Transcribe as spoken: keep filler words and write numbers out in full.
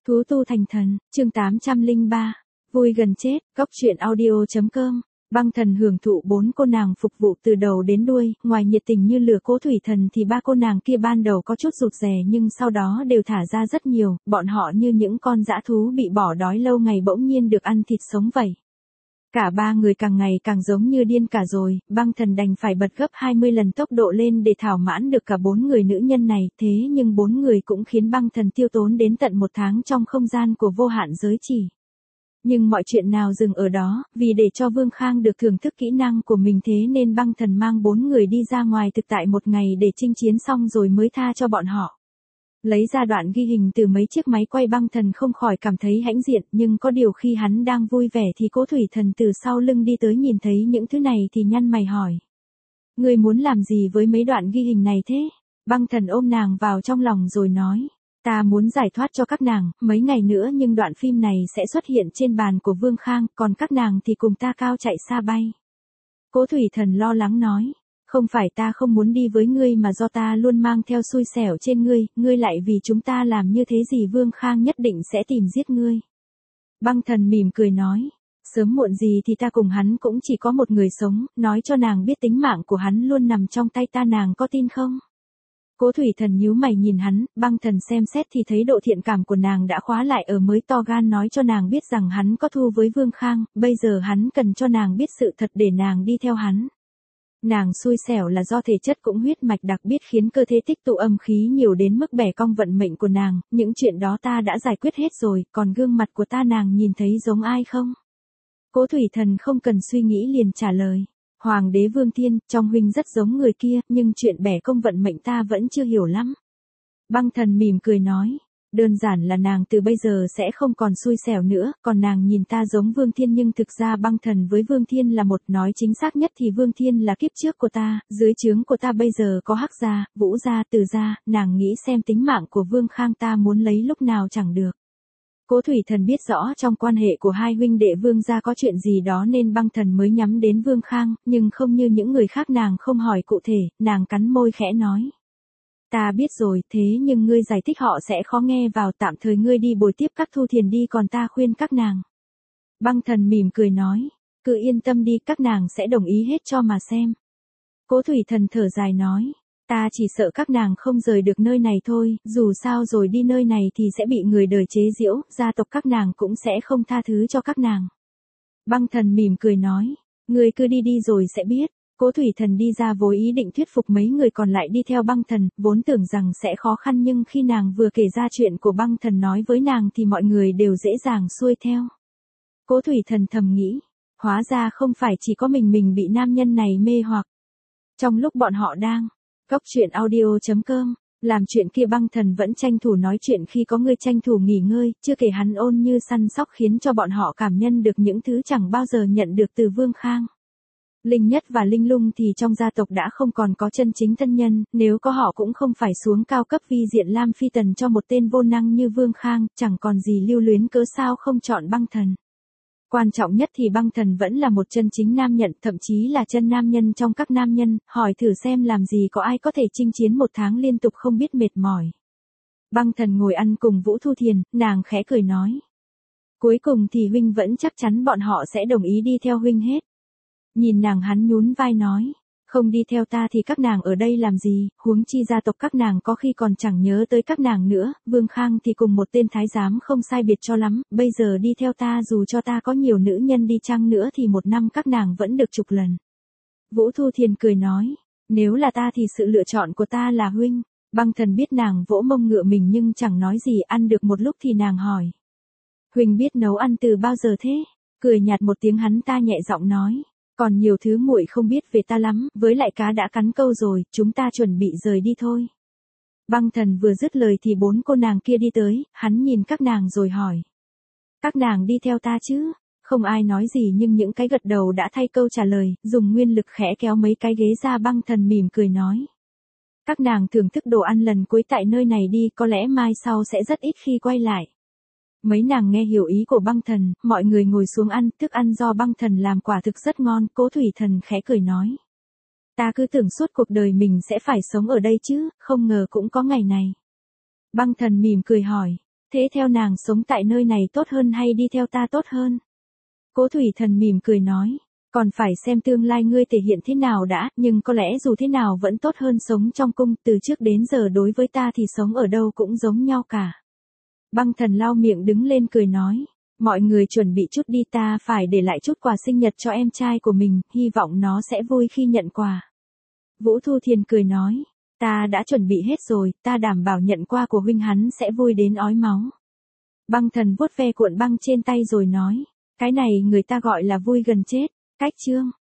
Thú tu thành thần, chương tám trăm lẻ ba. Vui gần chết, góc truyện audio.com. Băng thần hưởng thụ bốn cô nàng phục vụ từ đầu đến đuôi, ngoài nhiệt tình như lửa Cố Thủy Thần thì ba cô nàng kia ban đầu có chút rụt rè nhưng sau đó đều thả ra rất nhiều, bọn họ như những con dã thú bị bỏ đói lâu ngày bỗng nhiên được ăn thịt sống vậy. Cả ba người càng ngày càng giống như điên cả rồi, băng thần đành phải bật gấp hai mươi lần tốc độ lên để thỏa mãn được cả bốn người nữ nhân này, thế nhưng bốn người cũng khiến băng thần tiêu tốn đến tận một tháng trong không gian của vô hạn giới chỉ. Nhưng mọi chuyện nào dừng ở đó, vì để cho Vương Khang được thưởng thức kỹ năng của mình thế nên băng thần mang bốn người đi ra ngoài thực tại một ngày để chinh chiến xong rồi mới tha cho bọn họ. Lấy ra đoạn ghi hình từ mấy chiếc máy quay băng thần không khỏi cảm thấy hãnh diện, nhưng có điều khi hắn đang vui vẻ thì Cố Thủy Thần từ sau lưng đi tới nhìn thấy những thứ này thì nhăn mày hỏi. Ngươi muốn làm gì với mấy đoạn ghi hình này thế? Băng thần ôm nàng vào trong lòng rồi nói. Ta muốn giải thoát cho các nàng, mấy ngày nữa nhưng đoạn phim này sẽ xuất hiện trên bàn của Vương Khang, còn các nàng thì cùng ta cao chạy xa bay. Cố Thủy Thần lo lắng nói. Không phải ta không muốn đi với ngươi mà do ta luôn mang theo xui xẻo trên ngươi, ngươi lại vì chúng ta làm như thế gì Vương Khang nhất định sẽ tìm giết ngươi. Băng thần mỉm cười nói, sớm muộn gì thì ta cùng hắn cũng chỉ có một người sống, nói cho nàng biết tính mạng của hắn luôn nằm trong tay ta, nàng có tin không? Cố Thủy Thần nhíu mày nhìn hắn, băng thần xem xét thì thấy độ thiện cảm của nàng đã khóa lại ở mới to gan nói cho nàng biết rằng hắn có thù với Vương Khang, bây giờ hắn cần cho nàng biết sự thật để nàng đi theo hắn. Nàng xui xẻo là do thể chất cũng huyết mạch đặc biệt khiến cơ thể tích tụ âm khí nhiều đến mức bẻ cong vận mệnh của nàng, những chuyện đó ta đã giải quyết hết rồi, còn gương mặt của ta nàng nhìn thấy giống ai không? Cố Thủy Thần không cần suy nghĩ liền trả lời. Hoàng đế Vương Thiên, trong huynh rất giống người kia, nhưng chuyện bẻ cong vận mệnh ta vẫn chưa hiểu lắm. Băng thần mỉm cười nói. Đơn giản là nàng từ bây giờ sẽ không còn xui xẻo nữa, còn nàng nhìn ta giống Vương Thiên nhưng thực ra băng thần với Vương Thiên là một, nói chính xác nhất thì Vương Thiên là kiếp trước của ta, dưới trướng của ta bây giờ có Hắc gia, Vũ gia, Từ gia, nàng nghĩ xem tính mạng của Vương Khang ta muốn lấy lúc nào chẳng được. Cố Thủy Thần biết rõ trong quan hệ của hai huynh đệ Vương gia có chuyện gì đó nên băng thần mới nhắm đến Vương Khang, nhưng không như những người khác nàng không hỏi cụ thể, nàng cắn môi khẽ nói. Ta biết rồi, thế nhưng ngươi giải thích họ sẽ khó nghe vào, tạm thời ngươi đi bồi tiếp các thu thiền đi còn ta khuyên các nàng. Băng thần mỉm cười nói, cứ yên tâm đi, các nàng sẽ đồng ý hết cho mà xem. Cố Thủy Thần thở dài nói, ta chỉ sợ các nàng không rời được nơi này thôi, dù sao rồi đi nơi này thì sẽ bị người đời chế giễu, gia tộc các nàng cũng sẽ không tha thứ cho các nàng. Băng thần mỉm cười nói, ngươi cứ đi đi rồi sẽ biết. Cố Thủy Thần đi ra với ý định thuyết phục mấy người còn lại đi theo băng thần, vốn tưởng rằng sẽ khó khăn nhưng khi nàng vừa kể ra chuyện của băng thần nói với nàng thì mọi người đều dễ dàng xuôi theo. Cố Thủy Thần thầm nghĩ, hóa ra không phải chỉ có mình mình bị nam nhân này mê hoặc. Trong lúc bọn họ đang, góc truyện audio.com, làm chuyện kia băng thần vẫn tranh thủ nói chuyện khi có người tranh thủ nghỉ ngơi, chưa kể hắn ôn như săn sóc khiến cho bọn họ cảm nhận được những thứ chẳng bao giờ nhận được từ Vương Khang. Linh Nhất và Linh Lung thì trong gia tộc đã không còn có chân chính thân nhân, nếu có họ cũng không phải xuống cao cấp vi diện Lam Phi Tần cho một tên vô năng như Vương Khang, chẳng còn gì lưu luyến cớ sao không chọn băng thần. Quan trọng nhất thì băng thần vẫn là một chân chính nam nhân, thậm chí là chân nam nhân trong các nam nhân, hỏi thử xem làm gì có ai có thể chinh chiến một tháng liên tục không biết mệt mỏi. Băng thần ngồi ăn cùng Vũ Thu Thiền, nàng khẽ cười nói. Cuối cùng thì huynh vẫn chắc chắn bọn họ sẽ đồng ý đi theo huynh hết. Nhìn nàng hắn nhún vai nói, không đi theo ta thì các nàng ở đây làm gì, huống chi gia tộc các nàng có khi còn chẳng nhớ tới các nàng nữa, Vương Khang thì cùng một tên thái giám không sai biệt cho lắm, bây giờ đi theo ta dù cho ta có nhiều nữ nhân đi chăng nữa thì một năm các nàng vẫn được chục lần. Vũ Thu Thiền cười nói, nếu là ta thì sự lựa chọn của ta là huynh. Băng thần biết nàng vỗ mông ngựa mình nhưng chẳng nói gì, ăn được một lúc thì nàng hỏi. Huynh biết nấu ăn từ bao giờ thế? Cười nhạt một tiếng hắn ta nhẹ giọng nói. Còn nhiều thứ muội không biết về ta lắm, với lại cá đã cắn câu rồi, chúng ta chuẩn bị rời đi thôi. Băng thần vừa dứt lời thì bốn cô nàng kia đi tới, hắn nhìn các nàng rồi hỏi. Các nàng đi theo ta chứ? Không ai nói gì nhưng những cái gật đầu đã thay câu trả lời, dùng nguyên lực khẽ kéo mấy cái ghế ra. Băng thần mỉm cười nói. Các nàng thưởng thức đồ ăn lần cuối tại nơi này đi, có lẽ mai sau sẽ rất ít khi quay lại. Mấy nàng nghe hiểu ý của băng thần, mọi người ngồi xuống ăn, thức ăn do băng thần làm quả thực rất ngon, Cố Thủy Thần khẽ cười nói. Ta cứ tưởng suốt cuộc đời mình sẽ phải sống ở đây chứ, không ngờ cũng có ngày này. Băng thần mỉm cười hỏi, Thế theo nàng sống tại nơi này tốt hơn hay đi theo ta tốt hơn? Cố Thủy Thần mỉm cười nói, còn phải xem tương lai ngươi thể hiện thế nào đã, nhưng có lẽ dù thế nào vẫn tốt hơn sống trong cung, từ trước đến giờ đối với ta thì sống ở đâu cũng giống nhau cả. Băng Thần lau miệng đứng lên cười nói, mọi người chuẩn bị chút đi, ta phải để lại chút quà sinh nhật cho em trai của mình, hy vọng nó sẽ vui khi nhận quà. Vũ Thu Thiền cười nói, ta đã chuẩn bị hết rồi, ta đảm bảo nhận quà của huynh hắn sẽ vui đến ói máu. Băng Thần vuốt ve cuộn băng trên tay rồi nói, cái này người ta gọi là vui gần chết. Cách chương